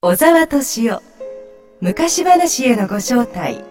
小沢敏夫昔話へのご招待。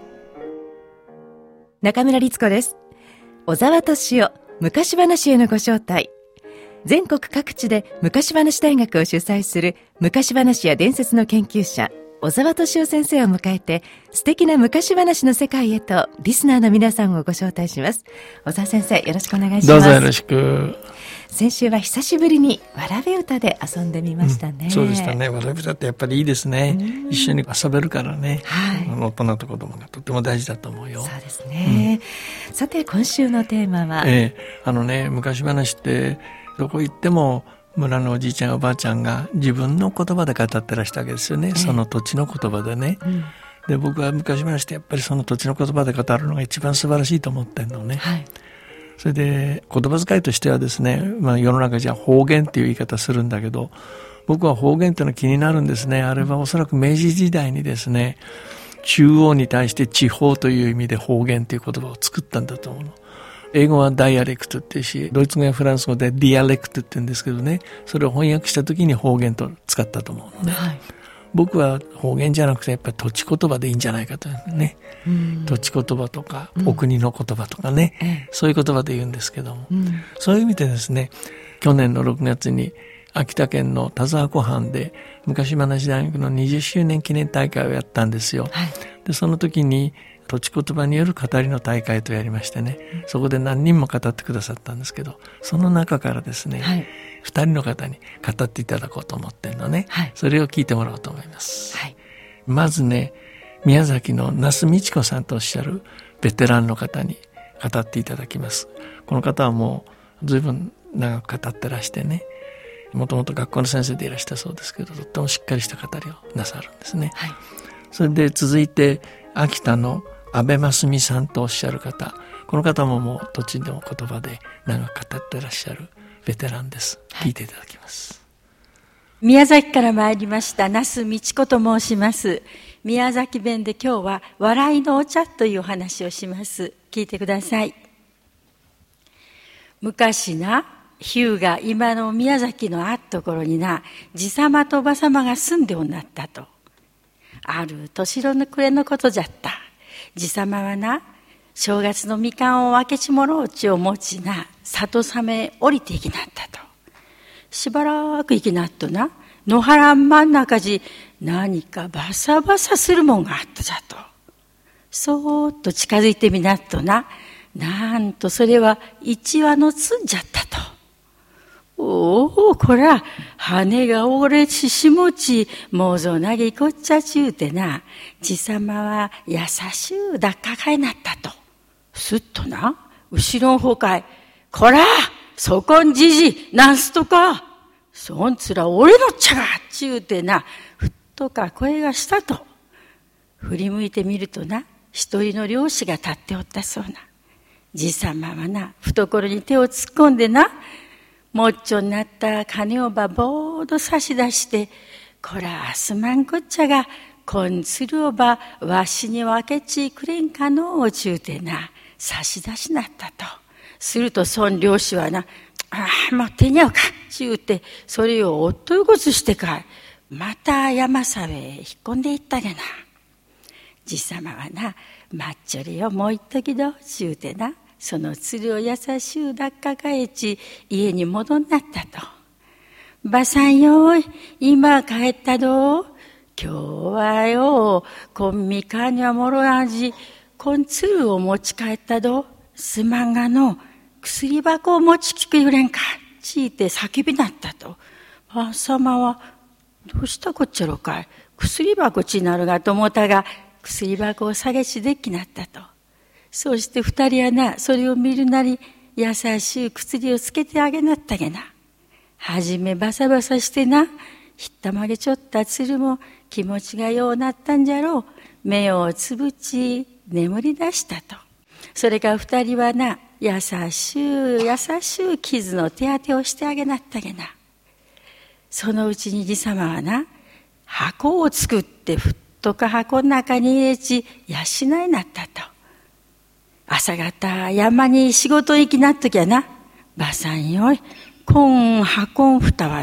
中村律子です。小沢敏夫昔話へのご招待。全国各地で昔話大学を主催する昔話や伝説の研究者小沢敏夫先生を迎えて、素敵な昔話の世界へとリスナーの皆さんをご招待します。小沢先生、よろしくお願いします。 どうぞよろしく。 先週は久しぶりにわらべ歌で遊んでみましたね。 そうでしたね。わらべ歌ってやっぱりいいですね。一緒に遊べるからね、 はい、 大人と子供がとても大事だと思うよ。 そうですね、さて今週のテーマは、 昔話ってどこ行っても村のおじいちゃんおばあちゃんが自分の言葉で語ってらしたわけですよね、その土地の言葉でね、で僕は昔話ってやっぱりその土地の言葉で語るのが一番素晴らしいと思ってるのね、はい、それで言葉遣いとしてはですね、世の中じゃ方言っていう言い方するんだけど、僕は方言っていうのは気になるんですね。あれはおそらく明治時代にですね、中央に対して地方という意味で方言という言葉を作ったんだと思うの。英語はダイアレクトっていうし、ドイツ語やフランス語でディアレクトって言うんですけどね、それを翻訳した時に方言と使ったと思うのね、はい、僕は方言じゃなくてやっぱり土地言葉でいいんじゃないかとね、土地言葉とか、お国の言葉とかね、そういう言葉で言うんですけども、そういう意味でですね、去年の6月に秋田県の田沢湖畔で昔話大学の20周年記念大会をやったんですよ、はい、でその時に土地言葉による語りの大会とやりましてね、そこで何人も語ってくださったんですけど、その中からですね、はい、2人の方に語っていただこうと思ってるのね、はい、それを聞いてもらおうと思います、はい、まずね、宮崎の那須美智子さんとおっしゃるベテランの方に語っていただきます。この方はもう随分長く語ってらしてね、もともと学校の先生でいらしたそうですけど、とってもしっかりした語りをなさるんですね、はい、それで続いて秋田の安倍真澄さんとおっしゃる方、この方ももう土地の言葉で長く語ってらっしゃるベテランです。聞いていただきます、 はい、宮崎から参りました那須美智子と申します。宮崎弁で今日は笑いのお茶というお話をします。聞いてください。昔な、日向が今の宮崎のあっところにな、じさまとおばさまが住んでおなったと。ある年の暮れのことじゃった。じさまはな、正月のみかんを分けちもろうちを持ちな、里雨へ降りていきなったと。しばらく行きなっとな、野原真ん中じ何かバサバサするもんがあったじゃと。そーっと近づいてみなっとな、なんとそれは一羽のつんじゃったと。おお、こら、羽が折れちしもち、もぞなぎこっちゃちゅうてな、じさまは優しゅう抱っかかいなったと。すっとな、後ろの方かい、こら、そこんじじ、なんすとか、そんつら俺のっちゃが、ちゅうてな、ふっとか声がしたと。振り向いてみるとな、一人の漁師が立っておったそうな。じさまはな、懐に手を突っ込んでな、もっちょになった金をばぼーど差し出して、こらすまんこっちゃが、こんつるをばわしに分けちくれんかのうちゅうてな、差し出しなったと。するとそん漁師はな、もう手に合うかちゅうて、それをおっといごつしてか、また山さへ引っ込んでいったげな。じさまはな、まっちょりよもう一時どちゅうてな、その鶴を優しゅう抱っかかえち、家に戻んなったと。ばさんよい、今帰ったど。今日はよ、こんみかんにはもろあじ、こん鶴を持ち帰ったど。すまんがの、薬箱を持ちきくゆれんか、ちいて叫びなったと。ばさまは、どうしたこっちゃろかい。薬箱ちなるがと思ったが、薬箱を下げしでっきなったと。そうして二人はな、それを見るなり、優しい薬をつけてあげなったげな。はじめバサバサしてな、ひったまげちょった鶴も気持ちがようなったんじゃろう。目をつぶち、眠り出したと。それから二人はな、優しゅう傷の手当てをしてあげなったげな。そのうちにじさまはな、箱を作ってふっとか箱の中に入れち、養いなったと。朝方山に仕事行きなっときゃな、ばさんよい、こん箱んふたはな、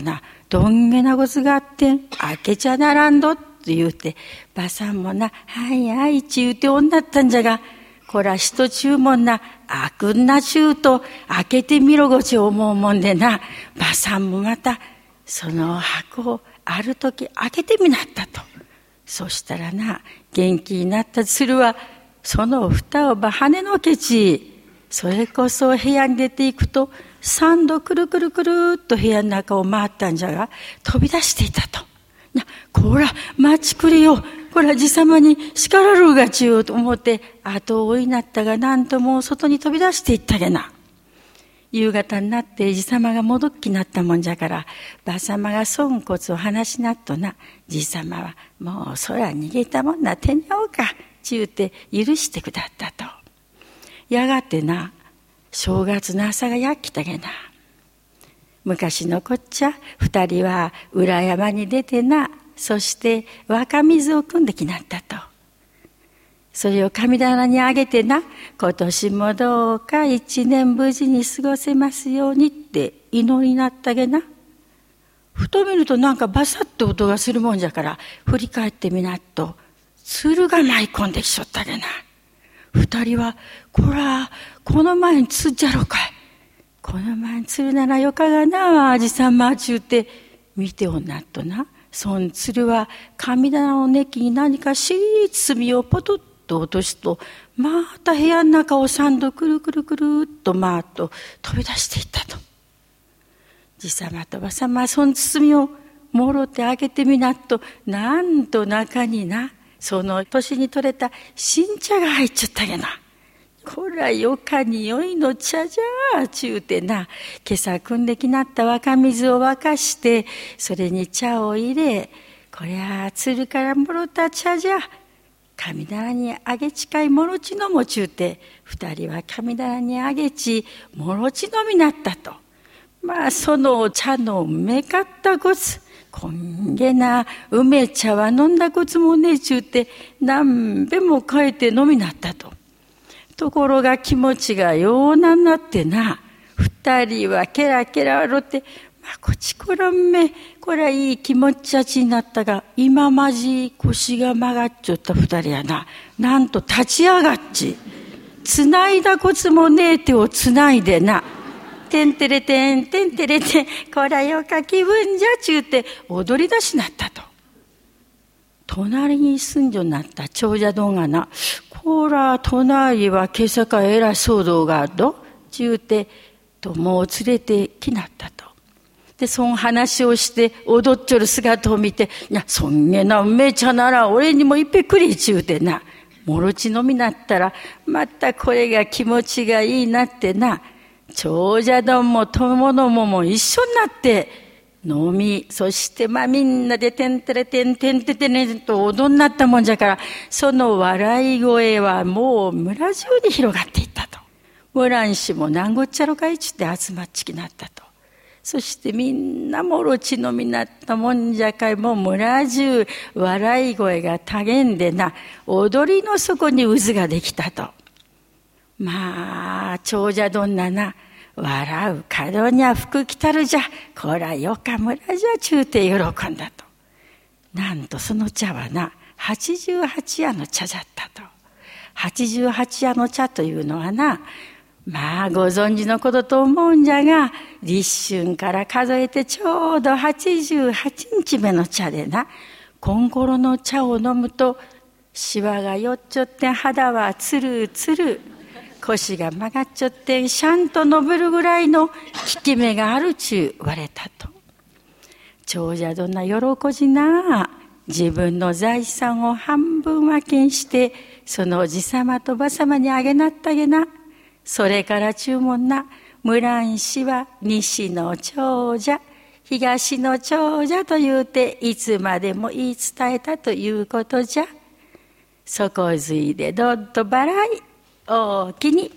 どんげなことがあってん、開けちゃならんどって言うて、ばさんもな、はいはいち言うて女ったんじゃが、こら人注文な、開くんなちゅうと、開けてみろごち思うもんでな、ばさんもまた、その箱をある時開けてみなったと。そしたらな、元気になった鶴は、その蓋をば跳ねのけち、それこそ部屋に出ていくと、3度くるくるくるっと部屋の中を回ったんじゃが、飛び出していたと。こら、待ちくれよ。こら、じさまに叱らるがちよと思って、後を追いなったが、なんともう外に飛び出していったげな。夕方になってじさまが戻っきなったもんじゃから、ばさまが損骨を話しなっとな、じさまは、もう空逃げたもんな、手におうか、ちゅうて許してくだったと。やがてな、正月の朝がやっきたげな。昔のこっちゃ、二人は裏山に出てな、そして若水を汲んできなったと。それを神棚にあげてな、今年もどうか一年無事に過ごせますようにって祈りになったげな。ふと見るとなんかバサッと音がするもんじゃから、振り返ってみなっと、鶴が舞い込んできちょったげな。二人は、こら、この前に鶴じゃろかい。この前に鶴ならよかがな、あじさんまちゅうて、見ておんなっとな。そん鶴は神棚のネキに何かしい包をポトッと落とすと、また部屋の中を3度くるくるくるっと回っと飛び出していったと。じさまとばさまはそん包をもろて開けてみなっと、なんと中にな、その年に取れた新茶が入っちゃったげな。こらよかによいの茶じゃあちゅうてな、今朝汲んできなった若水を沸かして、それに茶を入れ、こりゃ鶴からもろた茶じゃ、神棚にあげちかいもろちのもちゅうて、二人は神棚にあげちもろちのみなったと。まあその茶のうめかったこつ、こんげな梅茶は飲んだこつもねえちゅうて、何べも変えて飲みなったと。ところが気持ちがようなになってな、二人はケラケラ笑って、まあこちこらんめ、こりゃいい気持ちちになったが、今まじ腰が曲がっちゃった二人やな、なんと立ち上がっち、つないだこつもねえ手をつないでな、てんてれてん、てんてれてん、こらよか気分じゃちゅうて踊り出しなったと。隣に住んじょなった長者どんがな、こら隣は今朝かえらい騒動があるどちゅうて友を連れてきなったと。でそん話をして踊っちょる姿を見て、いやそんげなうめえ茶なら俺にもいっぺくりちゅうてな、もろち飲みなったらまたこれが気持ちがいいなってな、長者どんも友どもも一緒になって飲み、そしてみんなでてんてれてんてんててねと踊んなったもんじゃから、その笑い声はもう村中に広がっていったと。村んしもなんごっちゃろかいちって集まっちきなったと。そしてみんなもろち飲みなったもんじゃかい、もう村中笑い声がたげんでな、踊りの底に渦ができたと。まあ長者どんなな、笑う角にゃ福来たるじゃ、こらよか村じゃちゅうて喜んだと。なんとその茶はな、88夜の茶じゃったと。88夜の茶というのはな、まあご存知のことと思うんじゃが、立春から数えてちょうど88日目の茶でな、今頃の茶を飲むとシワがよっちょって肌はつるつる、腰が曲がっちゃってシャンと伸びるぐらいの効き目があるちゅう言われたと。長者どんな喜じな、自分の財産を半分分けにしてそのおじさまとばさまにあげなったげな。それから注文な、村んしは西の長者東の長者と言うていつまでも言い伝えたということじゃ。そこづいでどっと払いおおきに。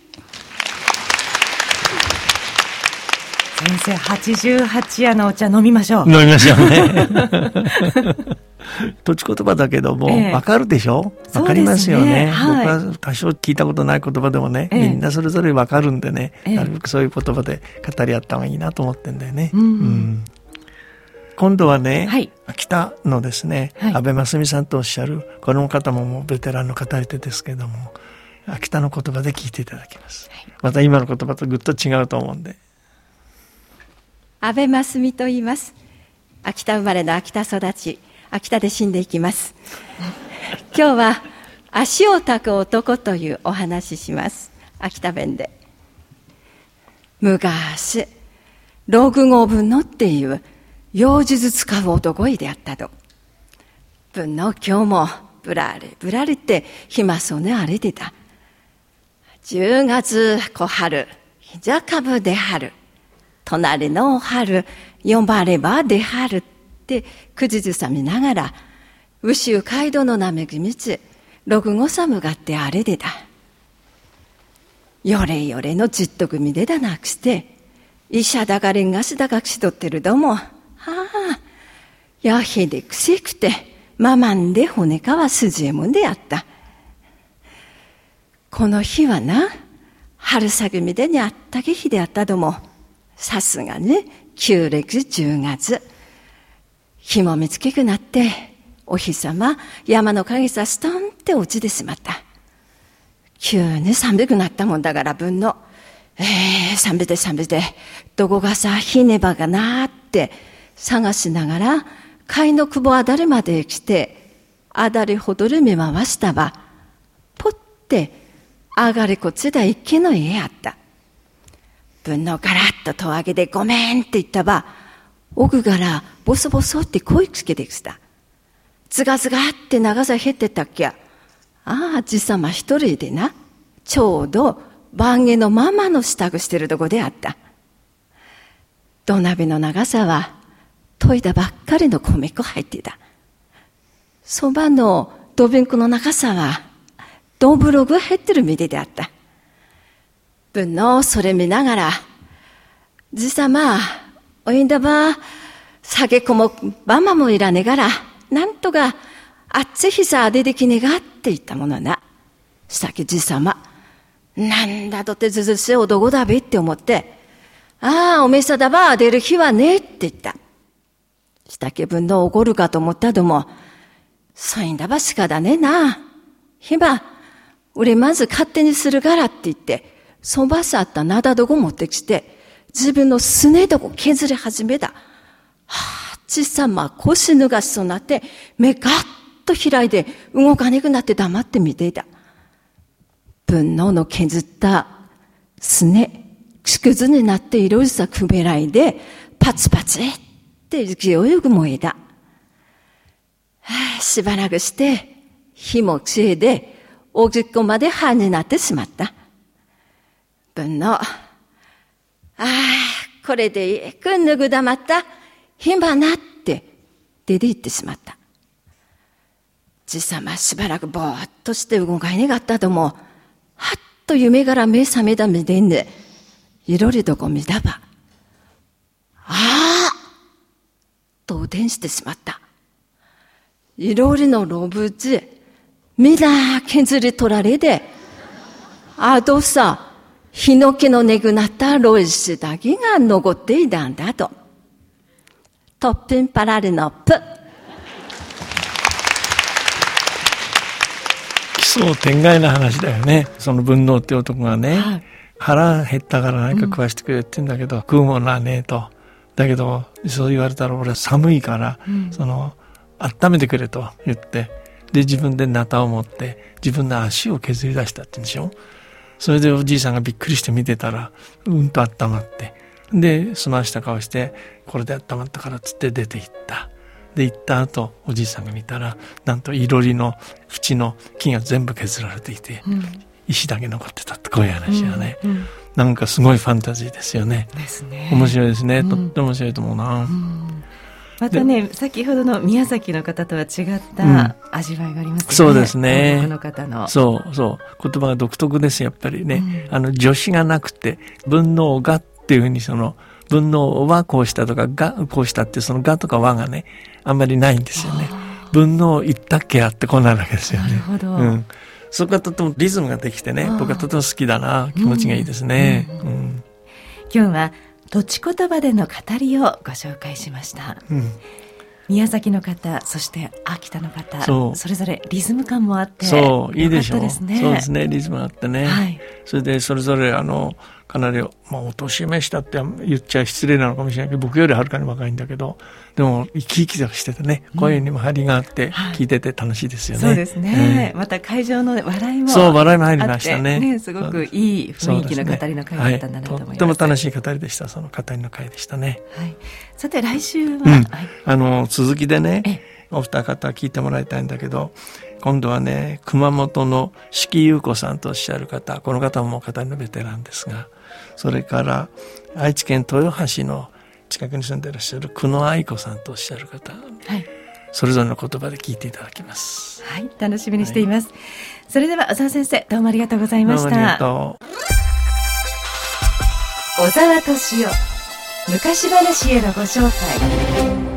先生、88夜のお茶飲みましょう。 飲みましょうね。土地言葉だけども、わかるでしょ？わかりますよね。はい、僕は多少聞いたことない言葉でもね、みんなそれぞれわかるんでね、なるべくそういう言葉で語り合った方がいいなと思ってんだよね。 今度はね、 はい、 秋田のですね、 はい、 安倍真澄さんとおっしゃるこの方ももうベテランの語り手ですけども、秋田の言葉で聞いていただきます、はい、また今の言葉とぐっと違うと思うんで。 安倍真澄と言います。秋田生まれの秋田育ち、秋田で死んでいきます今日は足をたく男というお話します。秋田弁で。昔六五分のっていう妖術使う男いであったと。分の今日もぶらりぶらりって暇そうね歩いてた。10月小春ひじかぶで春、隣の春呼ばればで春って口ずさみながら牛う街道の並木道六五さむがって歩いてた。よれよれのじっと組でだなくして医者だがれんがしだがくしとってるども、やへでくせくてままんで骨かわすじえもんであった。この日はな、春さぐみでにあったけ日であったども、さすがに旧暦10月日も見つけくなってお日様山の影さストンって落ちてしまった。急に寒くなったもんだから分の寒くてどこがさひねばがなーって探しながら貝の久保あたりまで来てあたりほどる見回したば、ぽって上がりこっちだ一軒の家あった。分のガラッと戸上げでごめんって言ったば、奥からボソボソって声つけてきた。ズガズガって長さ減ってたっけや。じさま一人でな、ちょうど番下のママの支度してるとこであった。土鍋の長さは研いだばっかりの米粉入ってた。そばの土瓶粉の長さはドブログ入ってるみであった。分のそれ見ながら、じさまおいんだば酒こもばまもいらねがら、なんとかあっちひさ出てきねがって言ったものな。したけじさま、なんだとってずずしい男だべって思って、おめさだば出る日はねって言った。したけ分の怒るかと思ったども、そういんだばしかだねな。ひば、俺まず勝手にするからって言って、そばさったなだどこ持ってきて、自分のすねどこ削り始めた。ちさま腰脱がしそうになって、目ガッと開いて動かねくなって黙って見ていた。分の削ったすね、縮図になって色さくべらいで、パツパツって勢いく燃えた。しばらくして、火も知恵で、おじっこまで歯になってしまった。分の、これでいいく脱ぐだまった、ひばなって出て行ってしまった。じさましばらくぼーっとして動かいねがったとも、はっと夢から目覚めたみでんで、いろりどこ見だば。とおでんしてしまった。いろりのロブジ、みな削り取られで、どさ、ヒノキのねぐなったロイシだけが残っていたんだと。トッピンパラリのプ。 奇想天外な話だよね。その文能って男がね、腹減ったから何か食わしてくれって言うんだけど、食うもんなねえと。だけどそう言われたら俺は寒いから、温めてくれと言って、で自分でナタを持って自分の足を削り出したって言うんでしょ。それでおじいさんがびっくりして見てたら温まって、で済ました顔してこれで温まったからっつって出て行った。で行った後おじいさんが見たらなんといろりの縁の木が全部削られていて、石だけ残ってたってこういう話だね、なんかすごいファンタジーですよね。 ですね。 面白いですね、とっても面白いと思うな、 またね、先ほどの宮崎の方とは違った味わいがありますね。 そうですね。 この方の。 そう言葉が独特ですやっぱりね、助詞がなくて文能がっていうふうに文能はこうしたとかがこうしたってそのがとかはがねあんまりないんですよね。文能言ったっけやってこうなるわけですよね。 なるほど。 そこがとてもリズムができてね、僕はとても好きだな、気持ちがいいですね。 今日は土地言葉での語りをご紹介しました、宮崎の方、そして秋田の方、それぞれリズム感もあってそういいでしょう。 よかったですね。 そうですね、リズムあってね、はい、それでそれぞれかなり、お年めしたって言っちゃ失礼なのかもしれないけど、僕よりはるかに若いんだけど、でも生き生きとしててね、声にも張りがあって聞いてて楽しいですよね、 そうですね、また会場の笑いも笑いも入りました ね、 すごくいい雰囲気の語りの会だったんだなと思います、 とっても楽しい語りでした。その語りの会でしたね、 はい、さて来週は、 続きでね、お二方聞いてもらいたいんだけど、今度はね、熊本の四季優子さんとおっしゃる方、この方も語りのベテランですが、それから愛知県豊橋の近くに住んでいらっしゃる久野愛子さんとおっしゃる方、それぞれの言葉で聞いていただきます。 はい、楽しみにしています、それでは小沢先生、どうもありがとうございました。 どうもありがとう。小沢敏夫、昔話へのご招待。